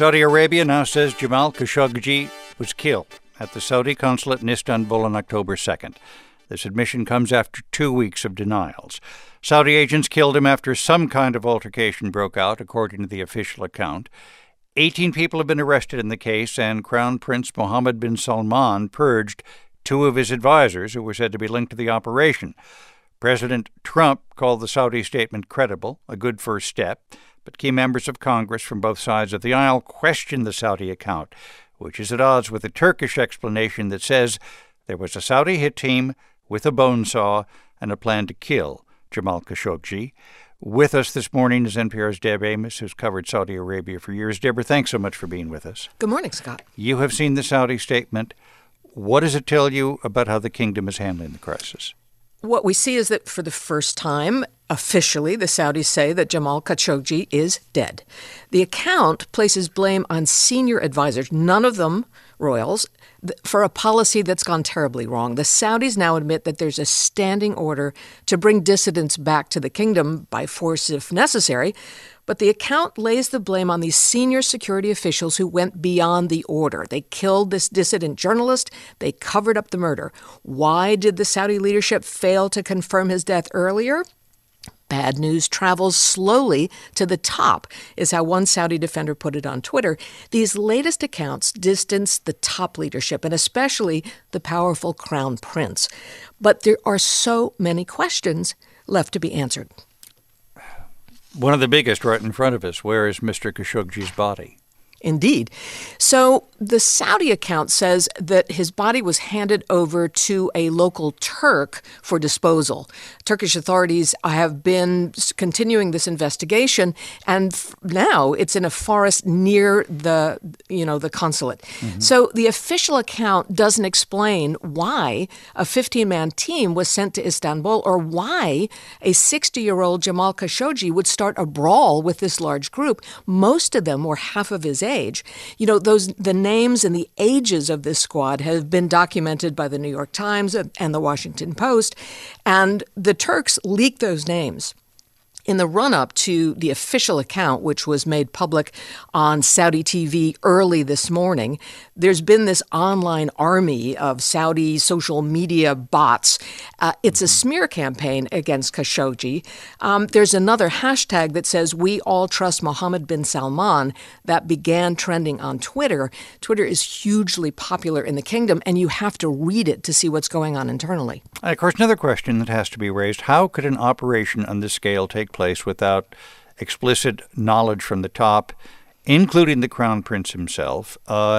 Saudi Arabia now says Jamal Khashoggi was killed at the Saudi consulate in Istanbul on October 2nd. This admission comes after 2 weeks of denials. Saudi agents killed him after some kind of altercation broke out, according to the official account. 18 people have been arrested in the case, and Crown Prince Mohammed bin Salman purged 2 of his advisors who were said to be linked to the operation. President Trump called the Saudi statement credible, a good first step, but key members of Congress from both sides of the aisle questioned the Saudi account, which is at odds with the Turkish explanation that says there was a Saudi hit team with a bone saw and a plan to kill Jamal Khashoggi. With us this morning is NPR's Deb Amos, who's covered Saudi Arabia for years. Deborah, thanks so much for being with us. Good morning, Scott. You have seen the Saudi statement. What does it tell you about how the kingdom is handling the crisis? What we see is that for the first time, officially, the Saudis say that Jamal Khashoggi is dead. The account places blame on senior advisors, none of them royals, for a policy that's gone terribly wrong. The Saudis now admit that there's a standing order to bring dissidents back to the kingdom by force if necessary, but the account lays the blame on these senior security officials who went beyond the order. They killed this dissident journalist. They covered up the murder. Why did the Saudi leadership fail to confirm his death earlier? Bad news travels slowly to the top, is how one Saudi defender put it on Twitter. These latest accounts distance the top leadership, and especially the powerful crown prince. But there are so many questions left to be answered. One of the biggest right in front of us. Where is Mr. Khashoggi's body? Indeed. So the Saudi account says that his body was handed over to a local Turk for disposal. Turkish authorities have been continuing this investigation, and now it's in a forest near the consulate. Mm-hmm. So the official account doesn't explain why a 15-man team was sent to Istanbul or why a 60-year-old Jamal Khashoggi would start a brawl with this large group. Most of them were half of his age. The names and the ages of this squad have been documented by the New York Times and the Washington Post, and the Turks leaked those names. In the run-up to the official account, which was made public on Saudi TV early this morning, there's been this online army of Saudi social media bots. It's a smear campaign against Khashoggi. There's another hashtag that says, "We all trust Mohammed bin Salman," that began trending on Twitter. Twitter is hugely popular in the kingdom, and you have to read it to see what's going on internally. Of course, another question that has to be raised, how could an operation on this scale take place without explicit knowledge from the top, including the Crown Prince himself?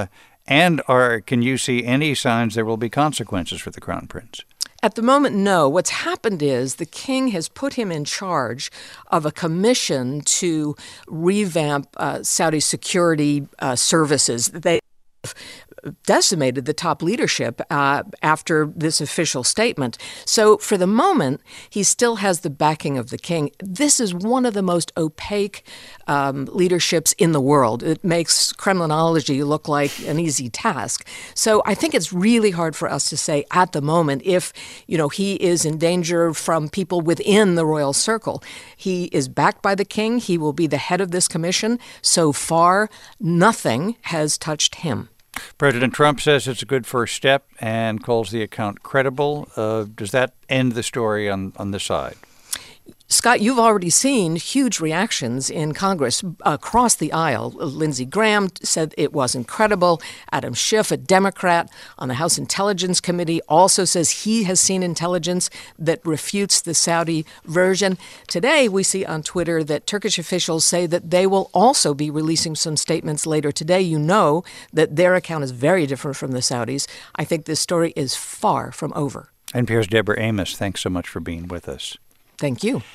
Can you see any signs there will be consequences for the Crown Prince? At the moment, no. What's happened is the king has put him in charge of a commission to revamp Saudi security services. They decimated the top leadership after this official statement. So for the moment, he still has the backing of the king. This is one of the most opaque leaderships in the world. It makes Kremlinology look like an easy task. So I think it's really hard for us to say at the moment if, he is in danger from people within the royal circle. He is backed by the king. He will be the head of this commission. So far, nothing has touched him. President Trump says it's a good first step and calls the account credible. Does that end the story on this side? Scott, you've already seen huge reactions in Congress across the aisle. Lindsey Graham said it wasn't credible. Adam Schiff, a Democrat on the House Intelligence Committee, also says he has seen intelligence that refutes the Saudi version. Today, we see on Twitter that Turkish officials say that they will also be releasing some statements later today. You know that their account is very different from the Saudis. I think this story is far from over. NPR's Deborah Amos, thanks so much for being with us. Thank you.